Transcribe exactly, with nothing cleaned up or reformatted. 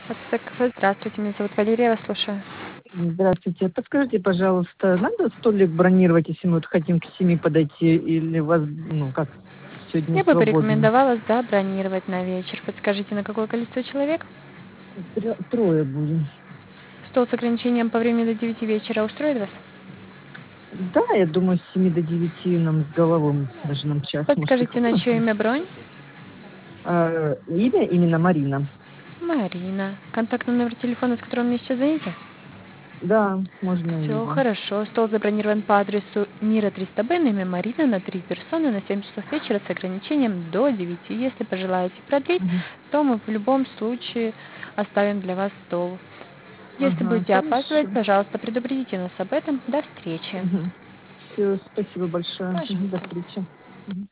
Это кафе. Здравствуйте, меня зовут Валерия, я вас слушаю. Здравствуйте. Подскажите, пожалуйста, надо столик бронировать, если мы вот хотим к семи подойти, или у вас, ну, как, сегодня Я бы свободно? порекомендовала забронировать на вечер. Подскажите, на какое количество человек? Трё- Трое будем. Стол с ограничением по времени до девяти вечера устроит вас? Да, я думаю, с семи до девяти нам с головой, даже нам час, может, и Подскажите, на хватит. чье имя бронь? А, имя именно Марина. Марина. Контактный номер телефона, с которым мне сейчас звоните? Да, можно Все его. хорошо. Стол забронирован по адресу Мира триста Б, на имя Марина, на три персоны, на семь часов вечера с ограничением до девяти. Если пожелаете продлить, Мгм. то мы в любом случае оставим для вас стол. Если Ага, будете опаздывать, хорошо. пожалуйста, предупредите нас об этом. До встречи. Все, спасибо большое. Мгм, до Пожалуйста. встречи. Мгм.